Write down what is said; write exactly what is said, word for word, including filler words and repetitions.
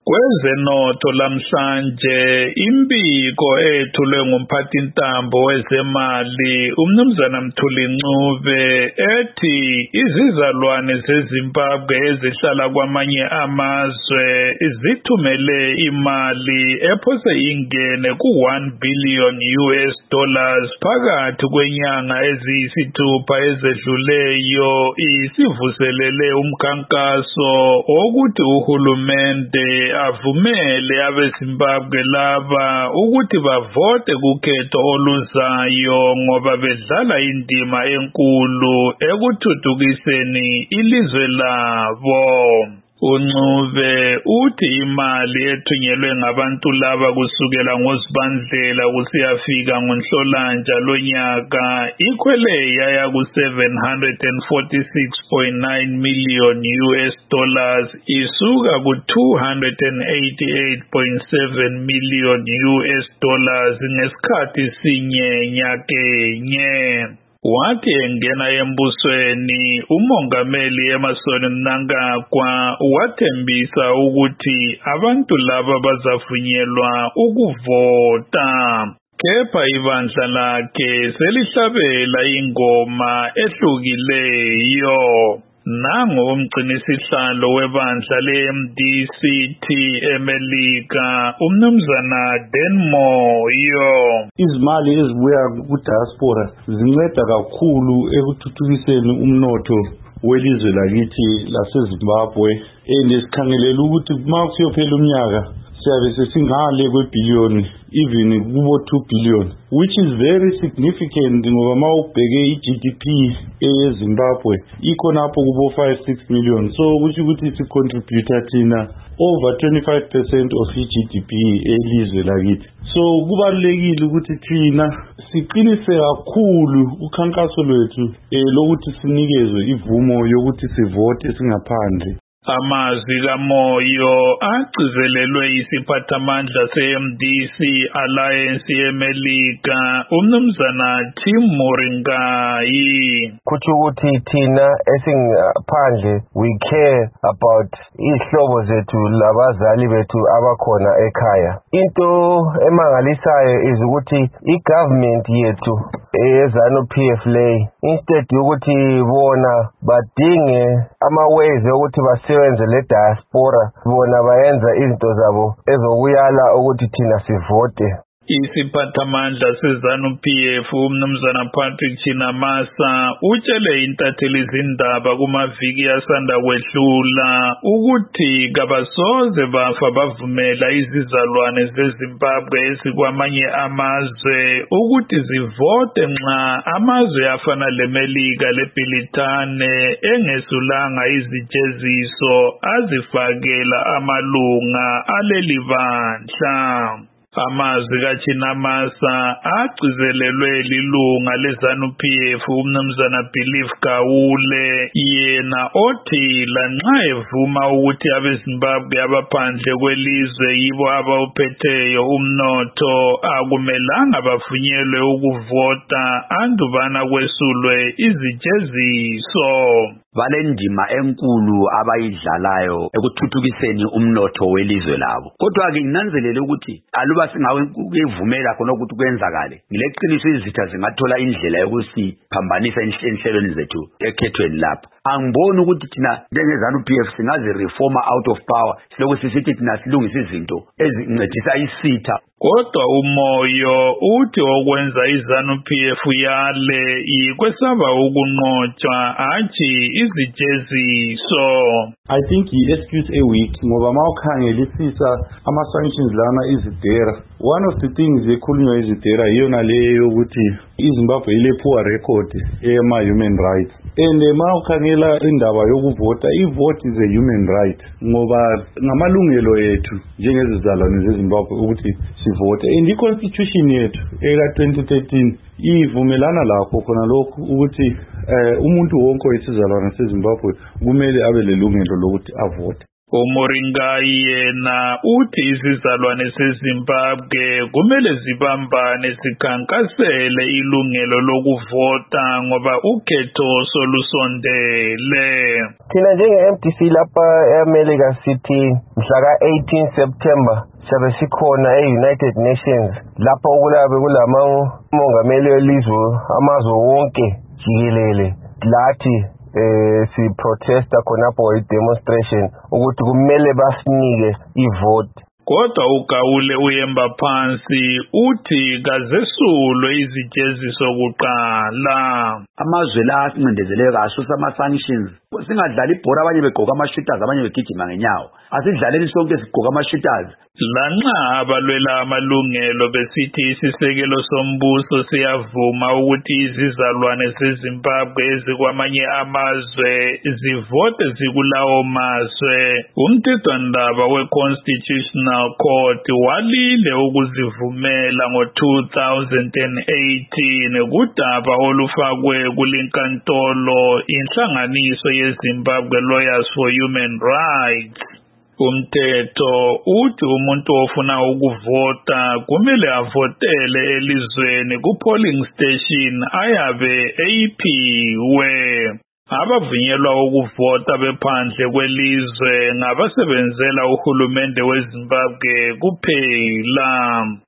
Kwezenotho lamhlanje imbiko ethulwe ngumphathintambo wezemali umnumzana Mthuli Ncube ethi izizalwane zeZimbabwe ezihlala kwamanye amazwe zithumele imali ephose ingene ku one billion U S dollars phakathi kwenyanga eziyisithupha ezedluleyo isivuselele umkhankaso wokuthi uhulumende avumele abeZimbabwe laba ukuthi bavote kukhetho oluzayo ngoba bedlala indima enkulu ekuthuthukiseni ilizwe labo. uNcube uthi imali ethunyelwe ngabantu laba kusukela ngoZibandlela kusiyafika ngoNhlolanja lonyaka ikhwele yaya ku seven hundred forty-six point nine million U S dollars isuka ku two hundred eighty-eight point seven million U S dollars ngesikhathi sinye nyakenye. Wathi engena embusweni umongameli Emmerson Mnangagwa wathembisa ukuthi abantu laba bazavunyelwa ukuvota. Kepha ibandla lakhe selihlabela ingoma ehlukileyo. Nango umgcinisihlalo webandla le-M D C T eMelika umnumzana Denmoyo. Izimali ezibuya ku-diaspora zinceda kakhulu ekuthuthukiseni umnotho welizwe lakithi laseZimbabwe. Enesikhangelela ukuthi uma kusiyophela umnyaka siyabe sesingale kwebillion even kubo two billion, which is very significant ngoba ma ubheke i-G D P eZimbabwe ikhonapho kubo five six million, so kusho ukuthi sicontributor thina over twenty-five percent of i-G D P elizwe lakithi. So kubalulekile ukuthi thina siqinise kakhulu ukhankaso lwethu lokuthi sinikezwe ivumo yokuthi sivote singaphandle. Amazwi kaMoyo agcizelelwe isiphathamandla se-M D C Alliance yeMelika umnumzana Tim Moringai. Kuthi ukuthi thina esingaphandle we care about izihlobo zethu labazali bethu abakhona ekhaya. Into emangalisayo is ukuthi i-government yethu eyeZANU P F le instead yokuthi bona badinge ama-ways yokuthi basebenze le diaspora bona bayenza izinto zabo ezokuyala ukuthi thina sivote. Isiphathamandla seZANU P F umnumzana Patrick Chinamasa utshele intatheli zindaba kumaviki asanda kwedlula ukuthi kabasoze bafa bavumela izizalwane zeZimbabwe ezikwamanye amazwe ukuthi zivote nxa amazwe afana leMelika leBritane engesulanga izijeziso azifakela amalunga aleli bandla. Amazwi kaChinamasa agcizelelwe lilunga leZANU P F umnumzana Believe Gawule yena othi lanxa evuma ukuthi abeZimbabwe abaphandle kwelizwe yibo abawuphetheyo umnotho akumelanga bavunyelwe ukuvota andubana kwesulwe izijeziso. Balendima enkulu abayidlalayo ekuthuthukiseni umnotho welizwe labo. Kodwa ke nginanzelele ukuthi aluba singawe ukuvumela khona ukuthi kwenzakale ngileqiniso izitha zingathola indlela yokusiphambanisa enhlelweni zethu ekhethweni lapha. Angiboni ukuthi thina njengeZANU P F singaze reformer out of power siloku sisithi thina silungisa izinto ezincedisa isitha. Kodwa uMoyo uthi okwenza iZANU P F yale yikwesaba ukunqotshwa athi izijeziso. I think i-excuse a week ngoba ma ukhangelisisa ama-sanctions lana izidera, one of the things ekhulunywa izidera yiyona leyo yokuthi iZimbabwe ile poor record ema-human rights. And ma ukhangela indaba yokuvota, i-vote is a human right ngoba ngamalungelo ethu njengezizalwane zeZimbabwe ukuthi sivote. And i-constitution yethu eka twenty thirteen ivumelana lakho khona lokhu ukuthi umuntu wonke wesizalwane seZimbabwe kumele abe lelungelo lokuthi avote. uMoringai yena uthi izizalwane seZimbabwe kumele zibambane zikhankasele ilungelo lokuvota ngoba ukhetho solusondele. Thina njenge-M D C lapha eAmerica sithi mhla ka eighteen September sabe sikhona e-United Nations lapho kulabe kulama mongameli welizwe amazwe wonke jikelele lathi eh si protesta khonapho i-demonstration ukuthi kumele basinike ivote. Kodwa uGawule uyemba phansi uthi kazesulwe izijeziso kuqala. Amazwe la asincindezele kahle sama-sanctions. Singadlala ibhora abanye begqoka ama-shooters abanye begijima ngenyawo. Asidlaleni sonke sigqoka ama-shooters. Lanxa abalwela amalungelo besithi isisekelo sombuso siyavuma ukuthi izizalwane zeZimbabwe ezikwamanye amazwe zivote zikulawo mazwe, umthethwandaba we-Constitutional Court walile ukuzivumela ngo two thousand eighteen kudaba olufakwe kulinkantolo inhlanganiso yeZimbabwe Lawyers for Human Rights. Umthetho uthi umuntu ofuna ukuvota kumele avotele elizweni ku-polling station ayabe eyiphiwe. Abavunyelwa ukuvota bephandle kwelizwe ngabasebenzela uhulumende weZimbabwe kuphela.